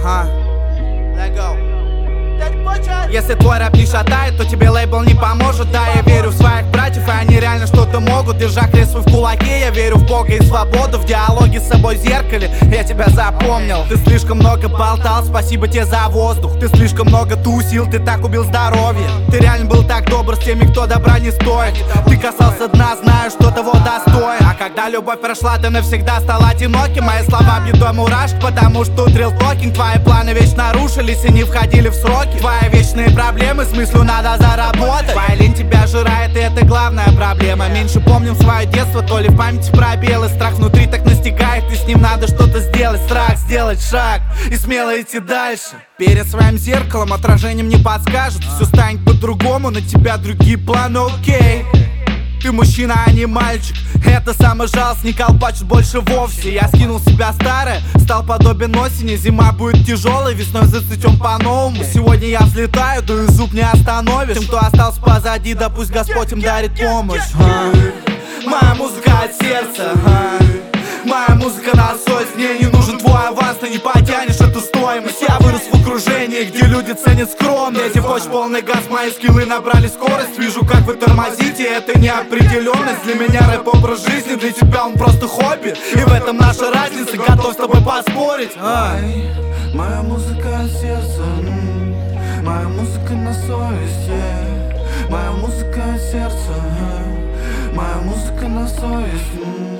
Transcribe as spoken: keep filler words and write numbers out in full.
Ага. Если твой рэп не шатает, то тебе лейбл не поможет. Да, я верю в своих братьев, и они реально что-то могут. Держа крест свой в кулаке, я верю в Бога и свободу. В диалоге с собой в зеркале я тебя запомнил. Ты слишком много болтал, спасибо тебе за воздух. Ты слишком много тусил, ты так убил здоровье. Ты реально был так добр с теми, кто добра не стоит. Ты касался дна, знаю, что того достоин. А когда любовь прошла, ты навсегда стал одиноким. Мои слова бьют до мурашек, потому что тут real talking. Твои планы вечно рушились и не входили в сроки. Твои вечные проблемы, смыслу надо заработать. Твоя лень тебя жирает, и это главная проблема. Меньше помним свое детство, то ли в памяти пробелы. Страх внутри так настигает, и с ним надо что-то сделать. Страх сделать шаг и смело идти дальше. Перед своим зеркалом отражением не подскажет. Все станет по-другому, на тебя другие планы, окей. Ты мужчина, а не мальчик. Это самый жалость, не колпачит больше вовсе. Я скинул с себя старое, стал подобен осени. Зима будет тяжелой, весной зацветем по-новому. Сегодня я взлетаю, да и зуб не остановишь. Тем, кто остался позади, да пусть Господь им дарит помощь. а? Моя музыка от сердца, а? Моя музыка на совесть. Мне не нужен твой аванс, ты не потянешь эту стоимость. Я вырос в окружении, где люди ценят скромность. Если хочешь полный газ, мои скиллы набрали скорость. Вижу, как вы тормозите, это неопределенность. Для меня рэп образ жизни, для тебя он просто хобби. И в этом наша разница, готов с тобой поспорить. Ай, моя музыка от сердца, м, моя музыка на совесть, yeah. Моя музыка от сердца, м, моя музыка на совесть, м.